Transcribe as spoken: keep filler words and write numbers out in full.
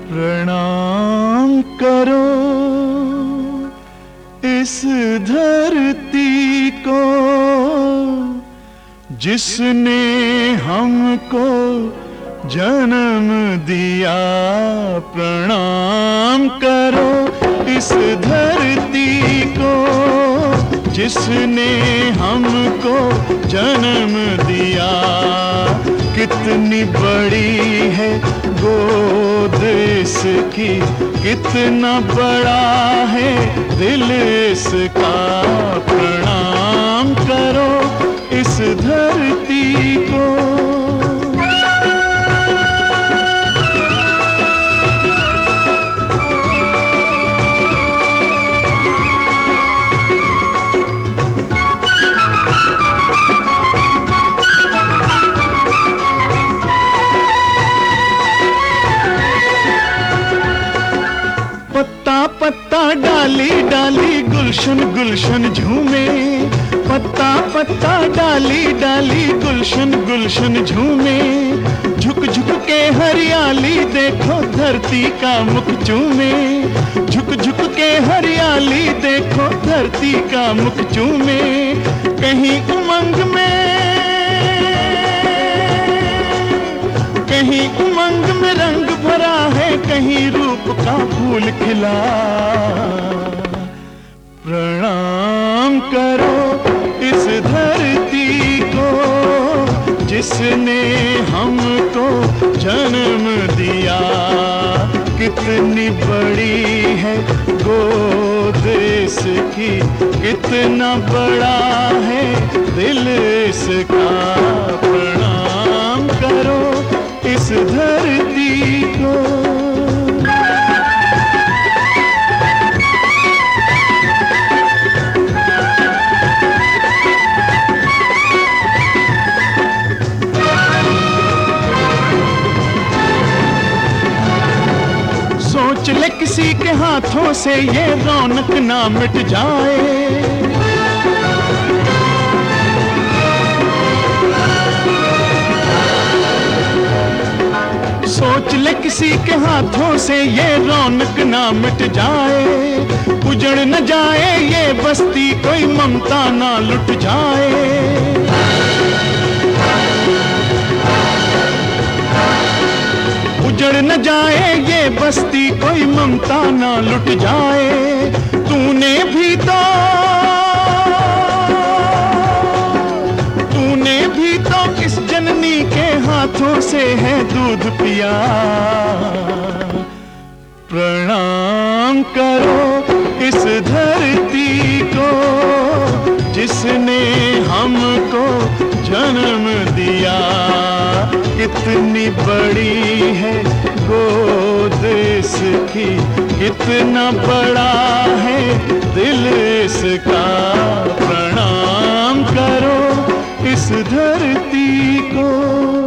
प्रणाम करो इस धरती को जिसने हमको जन्म दिया। प्रणाम करो इस धरती को जिसने हमको जन्म दिया। कितनी बड़ी है गोद इसकी, कितना बड़ा है दिल इसका। प्रणाम करो इस धरती को। पत्ता पत्ता डाली डाली गुलशन गुलशन झूमे। पत्ता पत्ता डाली डाली गुलशन गुलशन झूमे। झुक झुक के हरियाली देखो धरती का मुख चूमे। झुक झुक के हरियाली देखो धरती का मुख चूमे। कहीं उमंग में कहीं उमंग में रंग भरा है, कहीं रूप का फूल खिला। प्रणाम करो इस धरती को जिसने हमको जन्म दिया। कितनी बड़ी है गोद इसकी, कितना बड़ा है दिल इसका। प्रणाम करो इस धरती को। सोच ले किसी के हाथों से ये रौनक ना मिट जाए। सोच ले किसी के हाथों से ये रौनक ना मिट जाए। उजड़ न जाए ये बस्ती, कोई ममता ना लुट जाए। उजड़ न जाए ये बस्ती, कोई ममता ना लुट जाए। तूने भी तो तूने भी तो किस जननी के हाथों से है दूध पिया। प्रणाम करो इस धरती को जिसने हमको जन्म दिया। कितनी बड़ी है गोद इसकी, कितना बड़ा है दिल इसका। प्रणाम करो इस धरती को।